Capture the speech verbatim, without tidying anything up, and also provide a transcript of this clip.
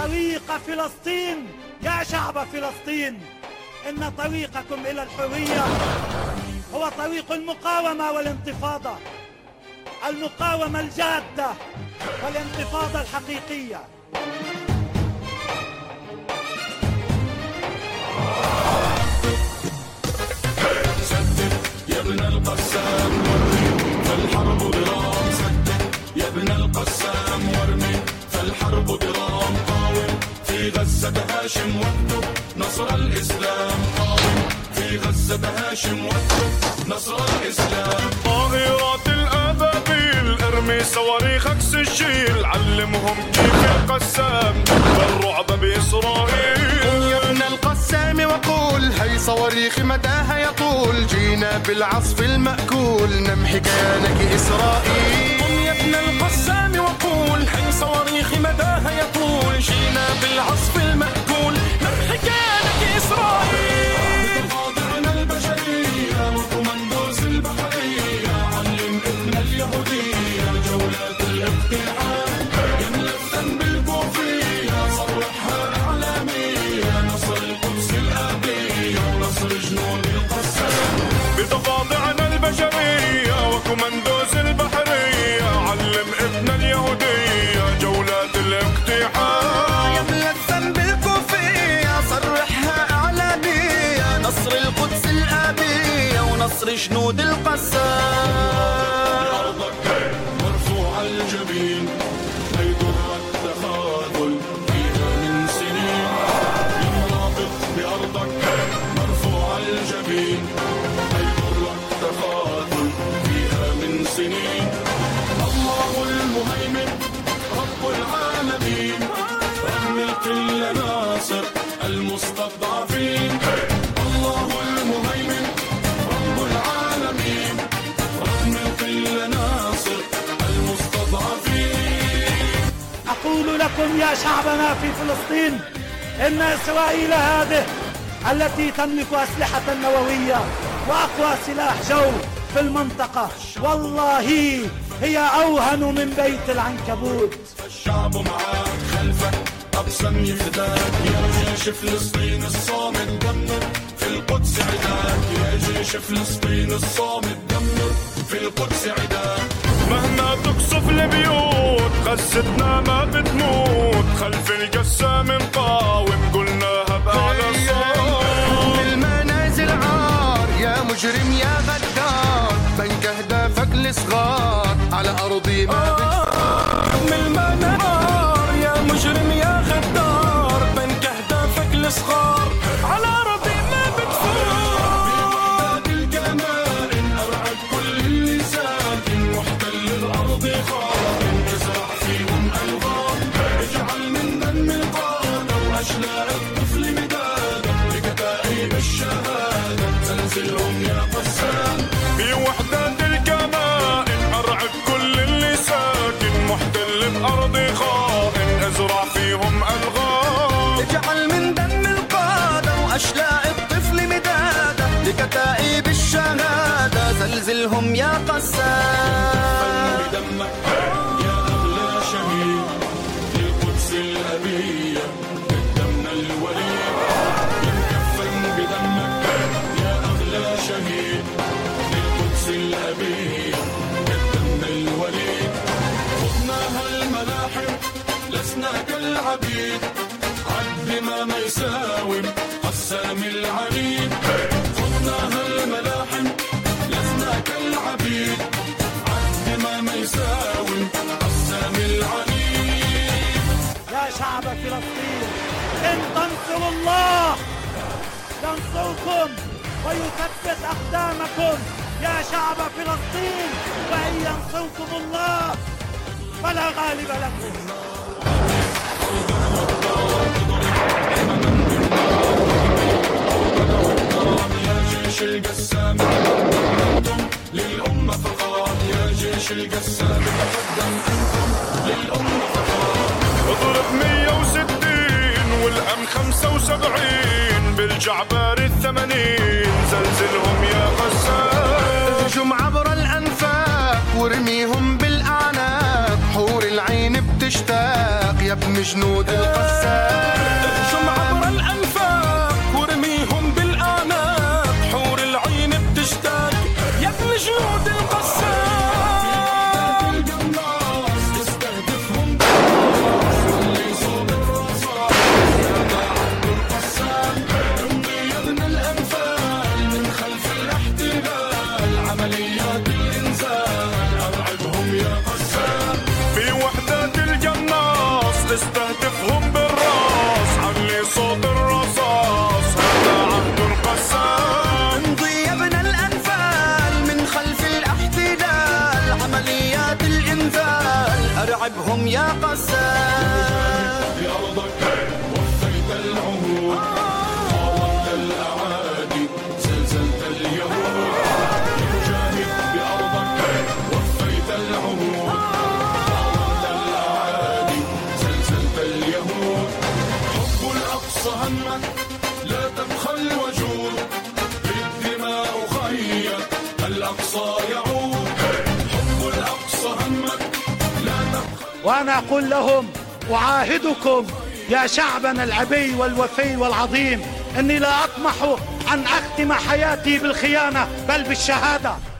طريق فلسطين يا شعب فلسطين، إن طريقكم إلى الحرية هو طريق المقاومة والانتفاضة، المقاومة الجادة والانتفاضة الحقيقية. سدد يا ابن القسام وارمي فالحرب ضرام، سدد يا ابن القسام وارمي فالحرب ضرام، قاوم في غزة هاشم واكتب نصر الإسلام، قاوم في غزة هاشم واكتب نصر الإسلام. طائرات الأبابيل ارمي صواريخك سجيل، علمهم كيف القسام والرعب بإسرائيل. يا ابن القسام وقول هي صواريخ مداها يطول، جينا بالعصف المأكول نمحي كيانك إسرائيل. قم يا ابن القسام وقول هي صواريخ مداها يطول، جينا بالعصف المأكول نمحي كيانك إسرائيل. بتخاضعنا البشرية وكوماندوز البحرية، علم ابن اليهودية جولات الاقتحام، يملى الذنب بالكوفية صرحها إعلامية، نصر القدس الآبية ونصر جنود القسام. بتفاضعنا البشرية وكوماندوز البحرية، علم ابن اليهودية جولات الاقتحام، يملى الذنب الكوفية صرحها إعلامية، نصر القدس الآبية ونصر جنود القسام. أرضك مرفوع الجبين هيدر التخاذل فيها من سنين، ينرابط بأرضك مرفوع الجبين هيدر التخاذل فيها من سنين. الله المهيمن رب العالمين، رغم الكل ناصر المستضعفين. الله المهيمن رب العالمين، رغم الكل ناصر المستضعفين. أقول لكم يا شعبنا في فلسطين إن إسرائيل هذه التي تملك أسلحة نووية وأقوى سلاح جو في المنطقة والله هي أوهن من بيت العنكبوت. الشعب معاك خلفك أقسم يفداك، يا جيش فلسطين الصامت دمر في القدس عداك، يا جيش فلسطين الصامت دمر في القدس عداك. مهما تقصف البيوت غزتنا ما بتموت، خلف القسام نقاوم قلناها بأعلى صوت. المنازل عار يا مجرم يا غدار، بنك أهدافك الصغار على أرضي ما من المنار يا مجرم يا غدار، بنك أهدافك الصغار على أرضي ما بتفوت. بالكمائن أرعد كل اللي ساكن، محتل الأرض خائن ازرع فيهم ألغام، اجعل من دم القادة وأشلاء الطفل مدادا لكتائب الشهادة، زلزلهم يا قسام. في وحدات الكمائن أرعب كل اللي ساكن، محتل بأرضي خائن ازرع فيهم ألغام، اجعل من دم القادة وأشلاء الطفل مدادا لكتائب الشهادة، زلزلهم يا قسام. بدمك يا أغلى شهيد للقدس الأبية، قدمنا الوليد ينكفن بدمك يا أغلى شهيد للقدس الأبية، قدمنا الوليد. خضناها الملاحم لسنا كالعبيد، عد ما ما يساوم قسام العنيد. خضناها الملاحم لسنا كالعبيد، عد ما ما يساوم قسام العنيد. يا شعب فلسطين إن تنصروا الله ينصركم ويثبت أقدامكم، يا شعب فلسطين وإن ينصركم الله فلا غالب لكم. يا جيش القسام تقدم للأمة فقط، يا جيش القسام تقدم أنتم للأمة فقط. اضرب مية وستين والأم خمسة وسبعين، بالجعبار الثمانين زلزلهم يا قسام. اهجم عبر الأنفاق وارميهم بالأعناق، حور العين بتشتاق يا ابن جنود القسام. لاعبهم يا قسام. بأرضك وفيت العهود، قاومت الأعادي زلزلت اليهود. مجاهد بأرضك وفيت العهود، قاومت الأعادي زلزلت اليهود. حب الأقصى همك لا تبخل وجود، بالدماء خيّة الأقصى يعود. حب الأقصى همك لا تبخل. وأنا أقول لهم أعاهدكم يا شعبنا العبي والوفي والعظيم أني لا أطمح أن أختم حياتي بالخيانة بل بالشهادة.